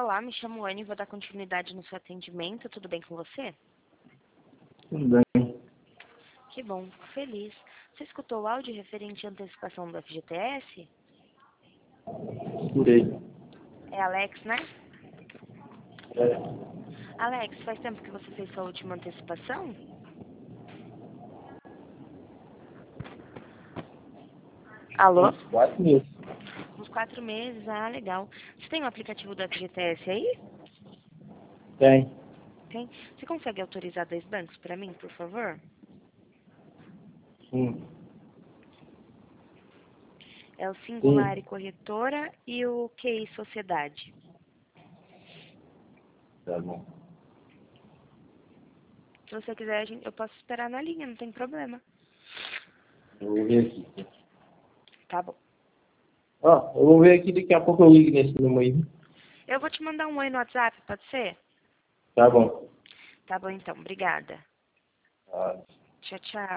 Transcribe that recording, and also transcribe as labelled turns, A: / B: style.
A: Olá, me chamo Anne e vou dar continuidade no seu atendimento. Tudo bem com você?
B: Tudo bem.
A: Que bom, fico feliz. Você escutou o áudio referente à antecipação do FGTS?
B: Escutei.
A: É Alex, né?
B: É,
A: Alex, faz tempo que você fez sua última antecipação? Alô?
B: uns 4 meses.
A: Uns 4 meses, legal. Você tem o aplicativo do FGTS aí?
B: Tem.
A: Tem. Você consegue autorizar 2 bancos para mim, por favor?
B: Sim.
A: É o Singular
B: Sim.
A: e Corretora e o QI Sociedade.
B: Tá bom.
A: Se você quiser, eu posso esperar na linha, não tem problema.
B: Eu vou ver aqui.
A: Tá bom.
B: Eu vou ver aqui, daqui a pouco eu ligo nesse número aí.
A: Eu vou te mandar um oi no WhatsApp, pode ser?
B: Tá bom.
A: Tá bom então, obrigada.
B: Ah.
A: Tchau, tchau.